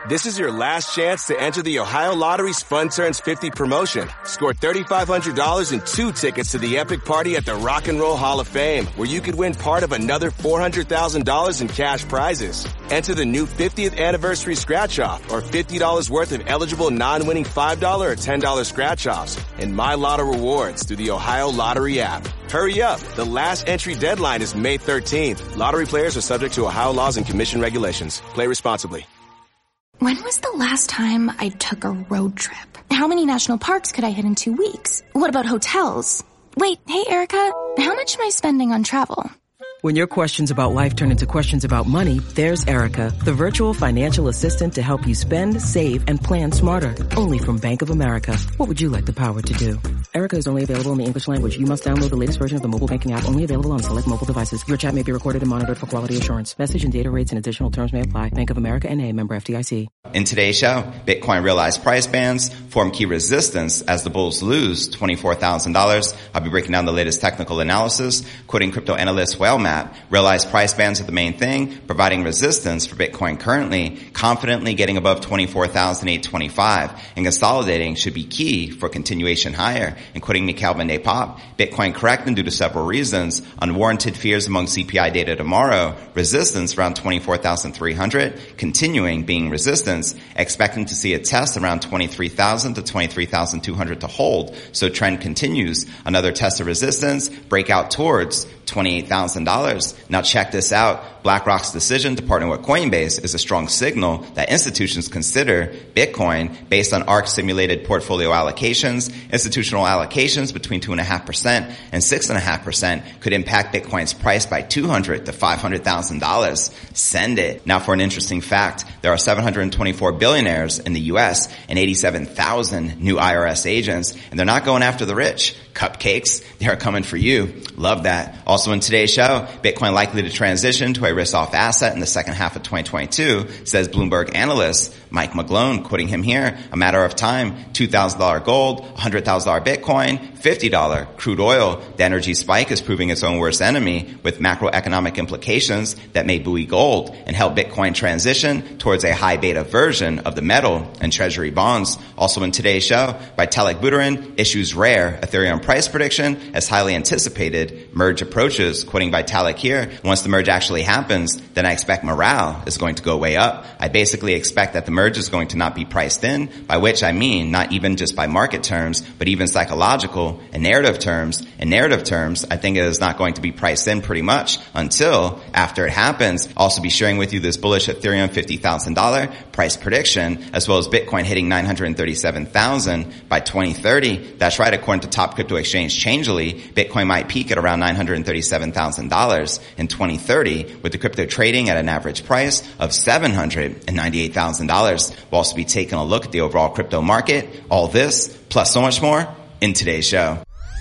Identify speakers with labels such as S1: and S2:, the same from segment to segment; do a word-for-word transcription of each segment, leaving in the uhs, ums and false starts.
S1: This is your last chance to enter the Ohio Lottery's Fun Turns fifty promotion. Score three thousand five hundred dollars and two tickets to the epic party at the Rock and Roll Hall of Fame, where you could win part of another four hundred thousand dollars in cash prizes. Enter the new fiftieth anniversary scratch-off or fifty dollars worth of eligible non-winning five dollars or ten dollars scratch-offs and My Lotto rewards through the Ohio Lottery app. Hurry up. The last entry deadline is May thirteenth. Lottery players are subject to Ohio laws and commission regulations. Play responsibly.
S2: When was the last time I took a road trip? How many national parks could I hit in two weeks? What about hotels? Wait, hey, Erica, how much am I spending on travel?
S3: When your questions about life turn into questions about money, there's Erica, the virtual financial assistant to help you spend, save, and plan smarter. Only from Bank of America. What would you like the power to do? Erica is only available in the English language. You must download the latest version of the mobile banking app, only available on select mobile devices. Your chat may be recorded and monitored for quality assurance. Message and data rates and additional terms may apply. Bank of America N A, member F D I C.
S4: In today's show, Bitcoin realized price bands form key resistance as the bulls lose twenty-four thousand dollars. I'll be breaking down the latest technical analysis, quoting crypto analyst Whalemap. Realized price bands are the main thing, providing resistance for Bitcoin currently, confidently getting above twenty-four thousand eight hundred twenty-five, and consolidating should be key for continuation higher. And quoting Mikhail Van de Poppe, Bitcoin correcting due to several reasons, unwarranted fears among C P I data tomorrow, resistance around twenty-four thousand three hundred, continuing being resistance, expecting to see a test around twenty-three thousand to twenty-three thousand two hundred to hold. So trend continues. Another test of resistance, breakout towards twenty-eight thousand dollars. Now check this out. BlackRock's decision to partner with Coinbase is a strong signal that institutions consider Bitcoin based on ARK simulated portfolio allocations. Institutional allocations between two point five percent and six point five percent could impact Bitcoin's price by two hundred thousand to five hundred thousand dollars. Send it. Now for an interesting fact, there are seven hundred twenty-four billionaires in the U S and eighty-seven thousand new I R S agents, and they're not going after the rich. Cupcakes, they are coming for you. Love that. Also in today's show, Bitcoin likely to transition to a risk-off asset in the second half of twenty twenty-two, says Bloomberg analyst Mike McGlone, quoting him here, a matter of time, two thousand dollars gold, one hundred thousand dollars Bitcoin, fifty dollars crude oil. The energy spike is proving its own worst enemy with macroeconomic implications that may buoy gold and help Bitcoin transition towards a high beta version of the metal and treasury bonds. Also in today's show, Vitalik Buterin issues rare Ethereum price prediction as highly anticipated merge approaches. Quoting Vitalik here, once the merge actually happens, then I expect morale is going to go way up. I basically expect that the merge is going to not be priced in, by which I mean not even just by market terms, but even psychological and narrative terms. In narrative terms, I think it is not going to be priced in pretty much until after it happens. I'll also be sharing with you this bullish Ethereum fifty thousand dollars price prediction, as well as Bitcoin hitting nine hundred thirty-seven thousand by twenty thirty. That's right, according to top crypto exchange Changely, Bitcoin might peak at around nine hundred thirty-seven thousand dollars in twenty thirty, with the crypto trading at an average price of seven hundred ninety-eight thousand dollars. We'll also be taking a look at the overall crypto market. All this, plus so much more, in today's show.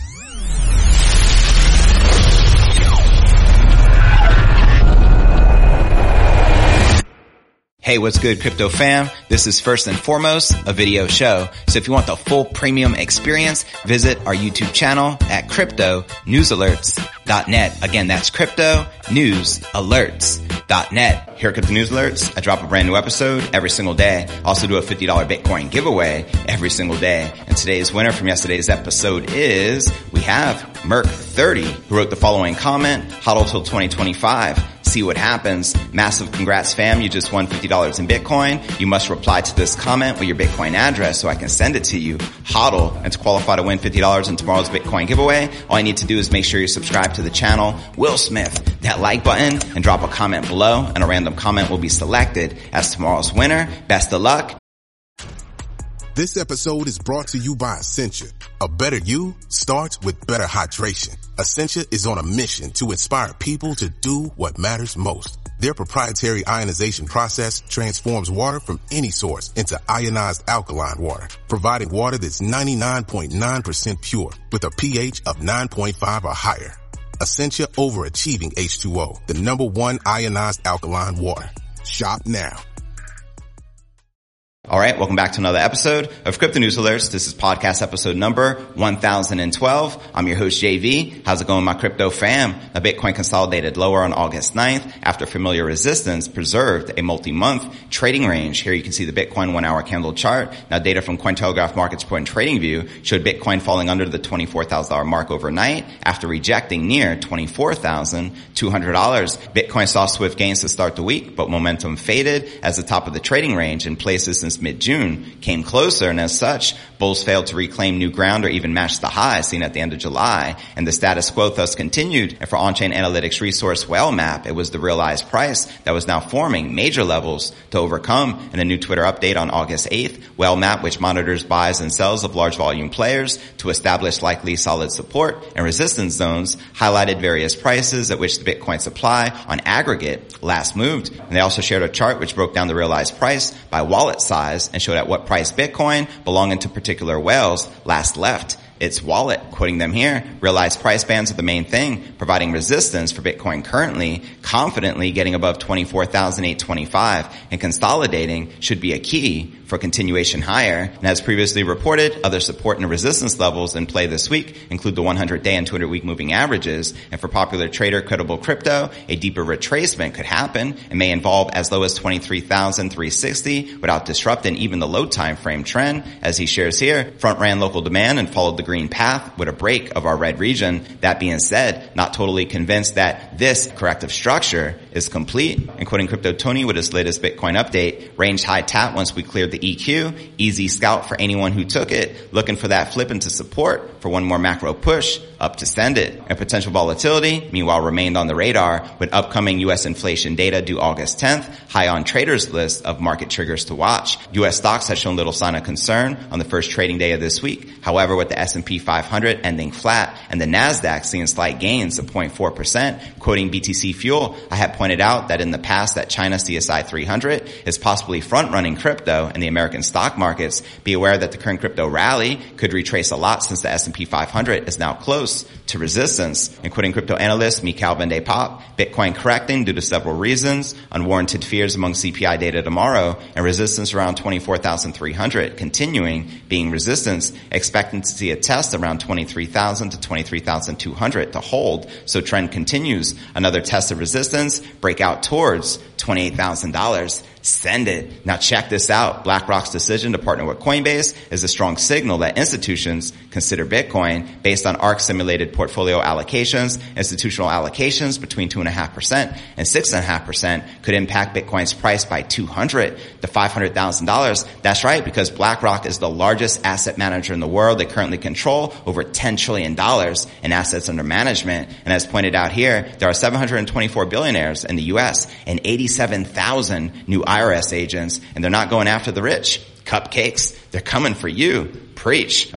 S4: Hey, what's good, crypto fam? This is first and foremost a video show. So if you want the full premium experience, visit our YouTube channel at crypto news alerts dot net. Again, that's crypto news alerts dot net. Here at Crypto News Alerts, I drop a brand new episode every single day. Also do a fifty dollars Bitcoin giveaway every single day. And today's winner from yesterday's episode is, we have Merc thirty, who wrote the following comment: hodl till twenty twenty-five. See what happens. Massive congrats, fam. You just won fifty dollars in Bitcoin. You must reply to this comment with your Bitcoin address so I can send it to you. Hodl. And to qualify to win fifty dollars in tomorrow's Bitcoin giveaway, all I need to do is make sure you subscribe to the channel, Will Smith, that like button, and drop a comment below, and a random comment will be selected as tomorrow's winner. Best of luck.
S5: This episode is brought to you by Essentia. A better you starts with better hydration. Essentia is on a mission to inspire people to do what matters most. Their proprietary ionization process transforms water from any source into ionized alkaline water, providing water that's ninety-nine point nine percent pure with a pH of nine point five or higher. Essentia Overachieving H two O, the number one ionized alkaline water. Shop now.
S4: All right, welcome back to another episode of Crypto News Alerts. This is podcast episode number one thousand twelve. I'm your host, J V. How's it going, my crypto fam? Now, Bitcoin consolidated lower on August ninth after familiar resistance preserved a multi-month trading range. Here you can see the Bitcoin one-hour candle chart. Now, data from Cointelegraph Market Report and TradingView showed Bitcoin falling under the twenty-four thousand dollars mark overnight after rejecting near twenty-four thousand two hundred dollars. Bitcoin saw swift gains to start the week, but momentum faded as the top of the trading range in places since mid-June came closer, and as such, bulls failed to reclaim new ground or even match the high seen at the end of July, and the status quo thus continued. And for on-chain analytics resource Whale-Map, it was the realized price that was now forming major levels to overcome. In a new Twitter update on August eighth, Whale-Map, which monitors buys and sells of large volume players to establish likely solid support and resistance zones, highlighted various prices at which the Bitcoin supply on aggregate last moved. And they also shared a chart which broke down the realized price by wallet size and showed at what price Bitcoin belonging to particular whales last left its wallet. Quoting them here, realized price bands are the main thing, providing resistance for Bitcoin currently, confidently getting above twenty-four thousand eight hundred twenty-five, and consolidating should be a key for continuation higher. And as previously reported, other support and resistance levels in play this week include the one hundred day and two hundred week moving averages. And for popular trader Credible Crypto, a deeper retracement could happen and may involve as low as twenty-three thousand three hundred sixty without disrupting even the low time frame trend. As he shares here, front ran local demand and followed the green path with a break of our red region. That being said, not totally convinced that this corrective structure is complete. And quoting Crypto Tony with his latest Bitcoin update, range high tap once we cleared the E Q, easy scout for anyone who took it, looking for that flip into support for one more macro push up to send it. And potential volatility, meanwhile, remained on the radar with upcoming U S inflation data due August tenth, high on traders' list of market triggers to watch. U S stocks had shown little sign of concern on the first trading day of this week. However, with the S and P five hundred ending flat and the NASDAQ seeing slight gains of zero point four percent, quoting B T C Fuel, I had pointed out that in the past that China C S I three hundred is possibly front-running crypto in the American stock markets. Be aware that the current crypto rally could retrace a lot since the S and P five hundred is now close to resistance. And quoting crypto analyst Mikhail Van de Pop, Bitcoin correcting due to several reasons, unwarranted fears among C P I data tomorrow, and resistance around twenty-four thousand three hundred, continuing being resistance, expecting to see a test around twenty-three thousand to twenty-three thousand two hundred to hold. So trend continues. Another test of resistance, breakout towards twenty-eight thousand dollars. Send it. Now check this out. BlackRock's decision to partner with Coinbase is a strong signal that institutions consider Bitcoin based on ARK simulated portfolio allocations. Institutional allocations between two point five percent and six point five percent could impact Bitcoin's price by two hundred to five hundred thousand dollars. That's right, because BlackRock is the largest asset manager in the world. They currently control over ten trillion dollars in assets under management. And as pointed out here, there are seven hundred twenty-four billionaires in the U S and eighty-seven thousand new I R S agents, and they're not going after the rich. Cupcakes, they're coming for you. Preach.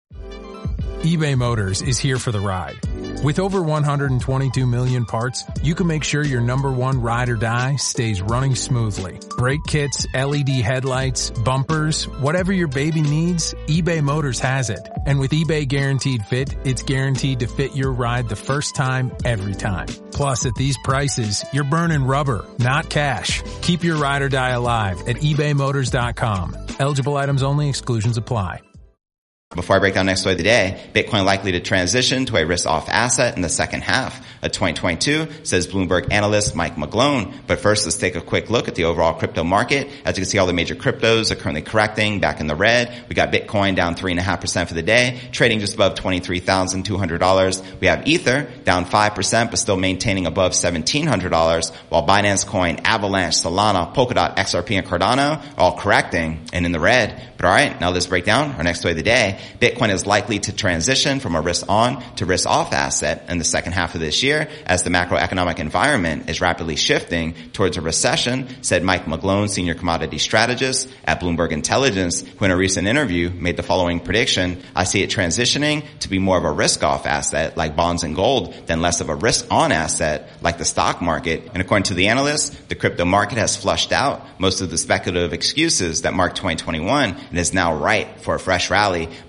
S6: eBay Motors is here for the ride. With over one hundred twenty-two million parts, you can make sure your number one ride or die stays running smoothly. Brake kits, L E D headlights, bumpers, whatever your baby needs, eBay Motors has it. And with eBay Guaranteed Fit, it's guaranteed to fit your ride the first time, every time. Plus, at these prices, you're burning rubber, not cash. Keep your ride or die alive at ebay motors dot com. Eligible items only. Exclusions apply.
S4: Before I break down next story of the day, Bitcoin likely to transition to a risk-off asset in the second half of twenty twenty-two, says Bloomberg analyst Mike McGlone. But first, let's take a quick look at the overall crypto market. As you can see, all the major cryptos are currently correcting back in the red. We got Bitcoin down three point five percent for the day, trading just above twenty-three thousand two hundred dollars. We have Ether down five percent, but still maintaining above seventeen hundred dollars, while Binance Coin, Avalanche, Solana, Polkadot, X R P, and Cardano are all correcting and in the red. But all right, now let's break down our next story of the day. Bitcoin is likely to transition from a risk-on to risk-off asset in the second half of this year as the macroeconomic environment is rapidly shifting towards a recession, said Mike McGlone, senior commodity strategist at Bloomberg Intelligence, who in a recent interview made the following prediction: I see it transitioning to be more of a risk-off asset like bonds and gold than less of a risk-on asset like the stock market. And according to the analyst, the crypto market has flushed out most of the speculative excuses that marked twenty twenty-one and is now ripe for a fresh rally.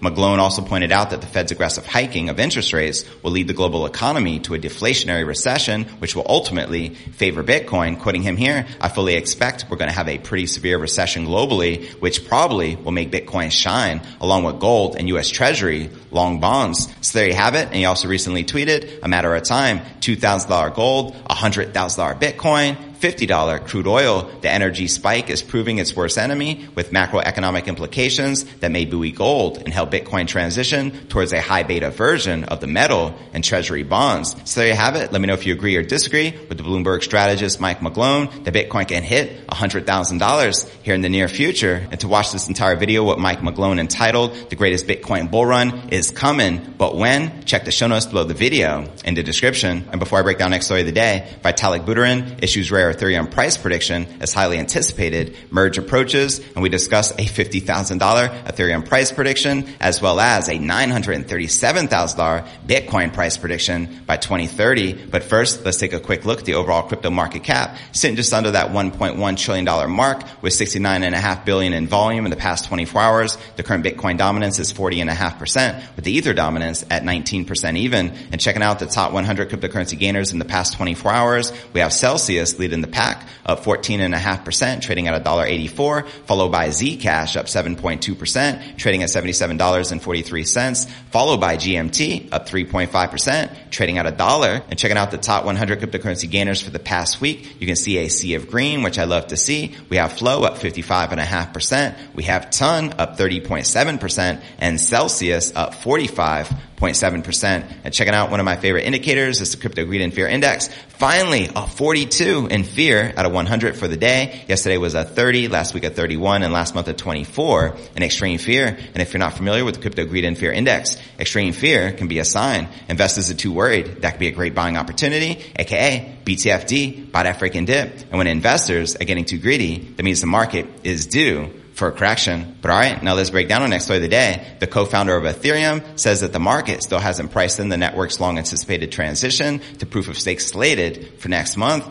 S4: McGlone also pointed out that the Fed's aggressive hiking of interest rates will lead the global economy to a deflationary recession, which will ultimately favor Bitcoin. Quoting him here, I fully expect we're going to have a pretty severe recession globally, which probably will make Bitcoin shine along with gold and U S Treasury long bonds. So there you have it. And he also recently tweeted, a matter of time, two thousand dollars gold, one hundred thousand dollars Bitcoin, fifty dollars crude oil. The energy spike is proving its worst enemy with macroeconomic implications that may buoy gold and help Bitcoin transition towards a high beta version of the metal and treasury bonds. So there you have it. Let me know if you agree or disagree with the Bloomberg strategist Mike McGlone that Bitcoin can hit one hundred thousand dollars here in the near future. And to watch this entire video, what Mike McGlone entitled The Greatest Bitcoin Bull Run is Coming, But When? Check the show notes below the video in the description. And before I break down next story of the day, Vitalik Buterin issues rare Ethereum price prediction as highly anticipated merge approaches, and we discuss a fifty thousand dollars Ethereum price prediction as well as a nine hundred thirty-seven thousand dollars Bitcoin price prediction by twenty thirty. But first, let's take a quick look at the overall crypto market cap, sitting just under that one point one trillion dollars mark with sixty-nine point five billion dollars in volume in the past twenty-four hours. The current Bitcoin dominance is forty point five percent with the Ether dominance at nineteen percent even. And checking out the top one hundred cryptocurrency gainers in the past twenty-four hours, we have Celsius leading the pack up fourteen point five percent, trading at one dollar eighty-four, followed by Zcash up seven point two percent, trading at seventy-seven dollars and forty-three cents, followed by G M T up three point five percent, trading at a dollar. And checking out the top one hundred cryptocurrency gainers for the past week, you can see a sea of green, which I love to see. We have Flow up fifty-five point five percent, we have Ton up thirty point seven percent, and Celsius up forty-five point seven percent. And checking out one of my favorite indicators is the Crypto Greed and Fear Index. Finally, a forty-two in fear out of one hundred for the day. Yesterday was a thirty, last week a thirty-one, and last month a twenty-four in extreme fear. And if you're not familiar with the Crypto Greed and Fear Index, extreme fear can be a sign investors are too worried. That could be a great buying opportunity, aka B T F D, buy that freaking dip. And when investors are getting too greedy, that means the market is due for a correction. But all right, now let's break down our next story of the day. The co-founder of Ethereum says that the market still hasn't priced in the network's long-anticipated transition to proof of stake slated for next month.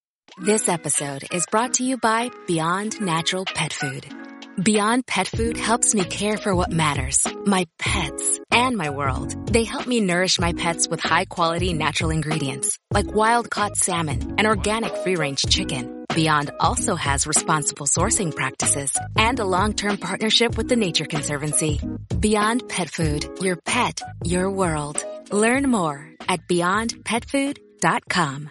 S7: This episode is brought to you by Beyond Natural Pet Food. Beyond Pet Food helps me care for what matters, my pets, and my world. They help me nourish my pets with high-quality natural ingredients, like wild-caught salmon and organic free-range chicken. Beyond also has responsible sourcing practices and a long-term partnership with the Nature Conservancy. Beyond Pet Food, your pet, your world. Learn more at beyond pet food dot com.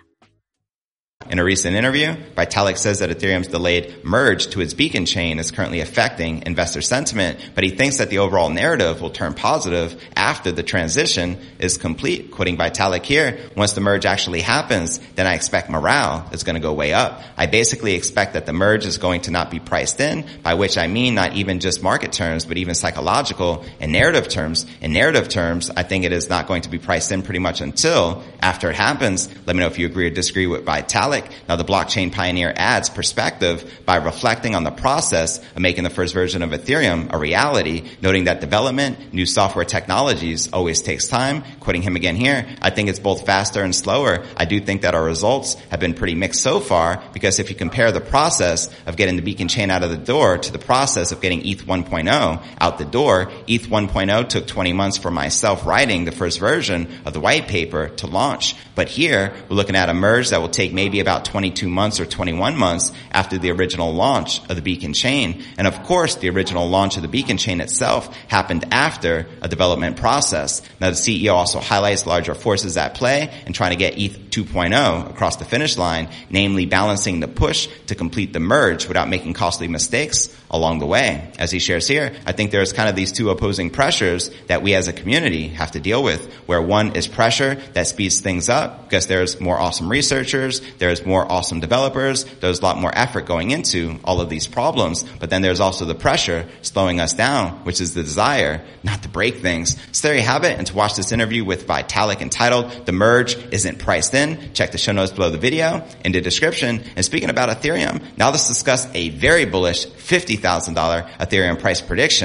S4: In a recent interview, Vitalik says that Ethereum's delayed merge to its Beacon chain is currently affecting investor sentiment, but he thinks that the overall narrative will turn positive after the transition is complete. Quoting Vitalik here, once the merge actually happens, then I expect morale is going to go way up. I basically expect that the merge is going to not be priced in, by which I mean not even just market terms, but even psychological and narrative terms. In narrative terms, I think it is not going to be priced in pretty much until after it happens. Let me know if you agree or disagree with Vitalik. Now, the blockchain pioneer adds perspective by reflecting on the process of making the first version of Ethereum a reality, noting that development, new software technologies always takes time. Quoting him again here, I think it's both faster and slower. I do think that our results have been pretty mixed so far, because if you compare the process of getting the Beacon chain out of the door to the process of getting E T H one point oh out the door, E T H one point oh took twenty months for myself writing the first version of the white paper to launch. But here, we're looking at a merge that will take maybe about twenty-two months or twenty-one months after the original launch of the Beacon chain. And of course, the original launch of the Beacon chain itself happened after a development process. Now, the C E O also highlights larger forces at play in trying to get E T H two point oh across the finish line, namely balancing the push to complete the merge without making costly mistakes along the way. As he shares here, I think there's kind of these two opposing pressures that we as a community have to deal with, where one is pressure that speeds things up because there's more awesome researchers, there's more awesome developers, there's a lot more effort going into all of these problems. But then there's also the pressure slowing us down, which is the desire not to break things. So there you have it. And to watch this interview with Vitalik entitled The Merge Isn't Priced In, check the show notes below the video in the description. And speaking about Ethereum, now let's discuss a very bullish fifty thousand dollars Ethereum price prediction by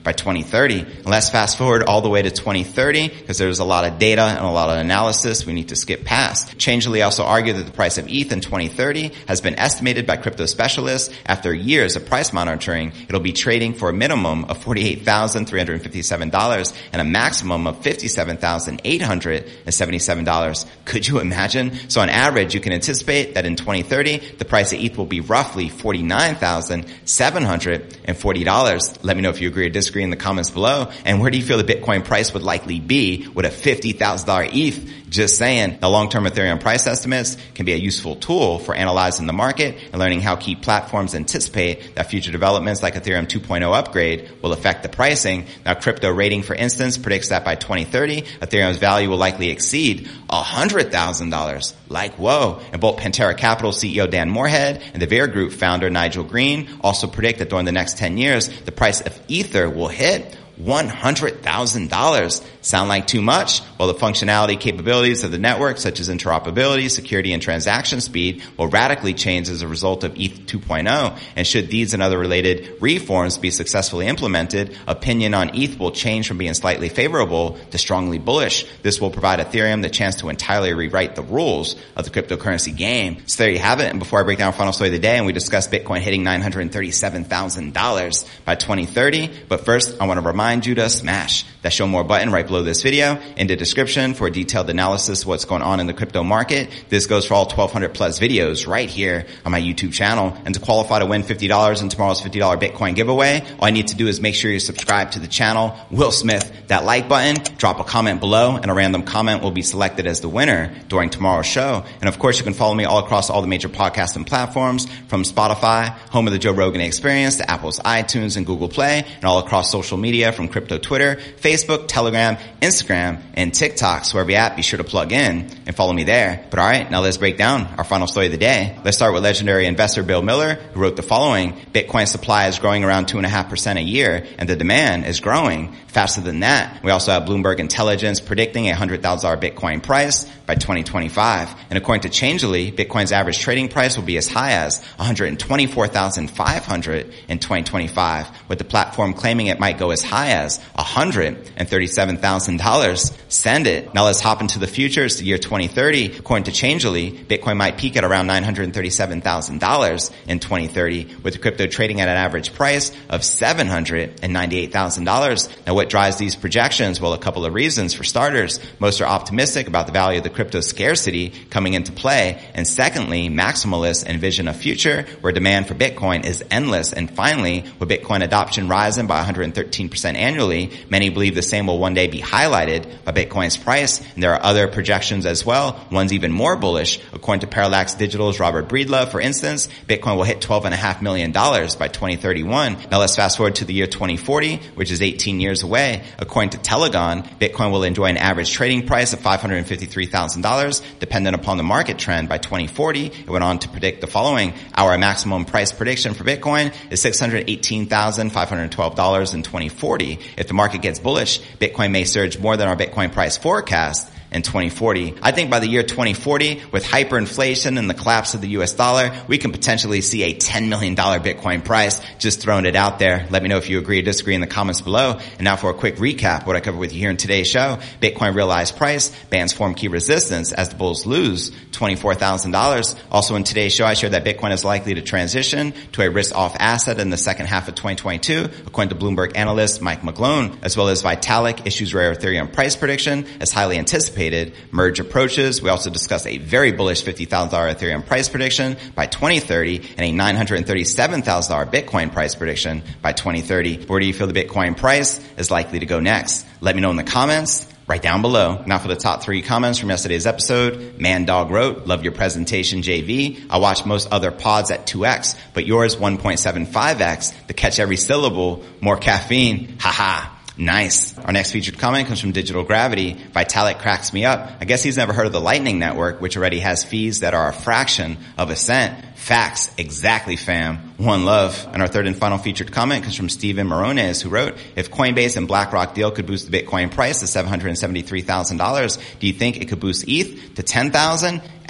S4: by twenty thirty. And let's fast forward all the way to twenty thirty because there's a lot of data and a lot of analysis we need to skip past. Changelly also argued that the price of E T H in twenty thirty has been estimated by crypto specialists after years of price monitoring. It'll be trading for a minimum of forty-eight thousand three hundred fifty-seven dollars and a maximum of fifty-seven thousand eight hundred seventy-seven dollars. Could you imagine? So on average, you can anticipate that in twenty thirty, the price of E T H will be roughly forty-nine thousand seven hundred forty dollars. Let me know if you agree or disagree in the comments below. And where do you feel the Bitcoin price would likely be with a fifty thousand dollars E T H? Just saying, the long-term Ethereum price estimates can be a useful tool for analyzing the market and learning how key platforms anticipate that future developments like Ethereum two point oh upgrade will affect the pricing. Now, Crypto Rating, for instance, predicts that by twenty thirty, Ethereum's value will likely exceed one hundred thousand dollars. Like, whoa. And both Pantera Capital C E O Dan Moorhead and the Veer Group founder Nigel Green also predict that during the next ten years, the price of Ether will hit one hundred thousand dollars. Sound like too much? Well, the functionality capabilities of the network, such as interoperability, security, and transaction speed, will radically change as a result of E T H two point oh. And should these and other related reforms be successfully implemented, opinion on E T H will change from being slightly favorable to strongly bullish. This will provide Ethereum the chance to entirely rewrite the rules of the cryptocurrency game. So there you have it. And before I break down our final story of the day and we discuss Bitcoin hitting nine hundred thirty-seven thousand dollars by twenty thirty, but first, I want to remind you to smash that show more button right below this video in the description for a detailed analysis of what's going on in the crypto market. This goes for all twelve hundred plus videos right here on my YouTube channel. And to qualify to win fifty dollars in tomorrow's fifty dollars Bitcoin giveaway, all I need to do is make sure you subscribe to the channel. Will Smith, that like button, drop a comment below, and a random comment will be selected as the winner during tomorrow's show. And of course, you can follow me all across all the major podcasting platforms, from Spotify, home of the Joe Rogan Experience, to Apple's iTunes and Google Play, and all across social media from crypto Twitter, Facebook, Telegram, Instagram, and TikTok. So wherever you're at, be sure to plug in and follow me there. But all right, now let's break down our final story of the day. Let's start with legendary investor Bill Miller, who wrote the following: Bitcoin supply is growing around two point five percent a year, and the demand is growing faster than that. We also have Bloomberg Intelligence predicting a one hundred thousand dollars Bitcoin price by twenty twenty-five. And according to Changelly, Bitcoin's average trading price will be as high as one hundred twenty-four thousand five hundred dollars in twenty twenty-five, with the platform claiming it might go as high as one hundred thirty-seven thousand dollars. Send it. Now let's hop into the future. It's the year twenty thirty. According to Changelly, Bitcoin might peak at around nine hundred thirty-seven thousand dollars in twenty thirty, with the crypto trading at an average price of seven hundred ninety-eight thousand dollars. Now what drives these projections? Well, a couple of reasons. For starters, most are optimistic about the value of the crypto scarcity coming into play. And secondly, maximalists envision a future where demand for Bitcoin is endless. And finally, with Bitcoin adoption rising by one hundred thirteen percent annually, many believe the same will one day be highlighted by Bitcoin's price. And there are other projections as well. One's even more bullish. According to Parallax Digital's Robert Breedlove, for instance, Bitcoin will hit twelve point five million dollars by twenty thirty-one. Now let's fast forward to the year twenty forty, which is eighteen years away. According to Telegon, Bitcoin will enjoy an average trading price of five hundred fifty-three thousand dollars, dependent upon the market trend. By twenty forty, it went on to predict the following: our maximum price prediction for Bitcoin is six hundred eighteen thousand five hundred twelve dollars in twenty forty. If the market gets bullish, Bitcoin may surge more than our Bitcoin price forecast in twenty forty. I think by the year twenty forty, with hyperinflation and the collapse of the U S dollar, we can potentially see a ten million dollars Bitcoin price. Just throwing it out there. Let me know if you agree or disagree in the comments below. And now for a quick recap, what I covered with you here in today's show: Bitcoin realized price, bands form key resistance as the bulls lose twenty-four thousand dollars. Also in today's show, I shared that Bitcoin is likely to transition to a risk-off asset in the second half of twenty twenty-two, according to Bloomberg analyst Mike McGlone, as well as Vitalik issues rare Ethereum price prediction as highly anticipated merge approaches. We also discussed a very bullish fifty thousand dollars Ethereum price prediction by twenty thirty and a nine hundred thirty-seven thousand dollars Bitcoin price prediction by twenty thirty. Where do you feel the Bitcoin price is likely to go next? Let me know in the comments right down below. Now for the top three comments from yesterday's episode. Man Dog wrote, "Love your presentation, J V. I watch most other pods at two x, but yours one point seven five x to catch every syllable. More caffeine. Haha." Nice. Our next featured comment comes from Digital Gravity. Vitalik cracks me up. I guess he's never heard of the Lightning Network, which already has fees that are a fraction of a cent. Facts. Exactly, fam. One love. And our third and final featured comment comes from Steven Morones, who wrote, "If Coinbase and BlackRock deal could boost the Bitcoin price to seven hundred seventy-three thousand dollars, do you think it could boost E T H to ten thousand dollars?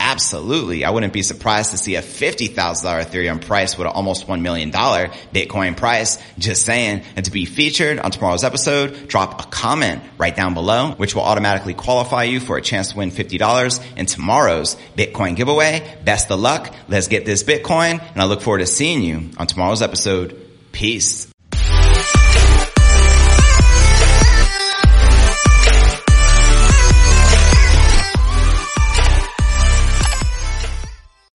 S4: Absolutely. I wouldn't be surprised to see a fifty thousand dollars Ethereum price with an almost one million dollars Bitcoin price. Just saying. And to be featured on tomorrow's episode, drop a comment right down below, which will automatically qualify you for a chance to win fifty dollars in tomorrow's Bitcoin giveaway. Best of luck. Let's get this Bitcoin. And I look forward to seeing you on tomorrow's episode. Peace.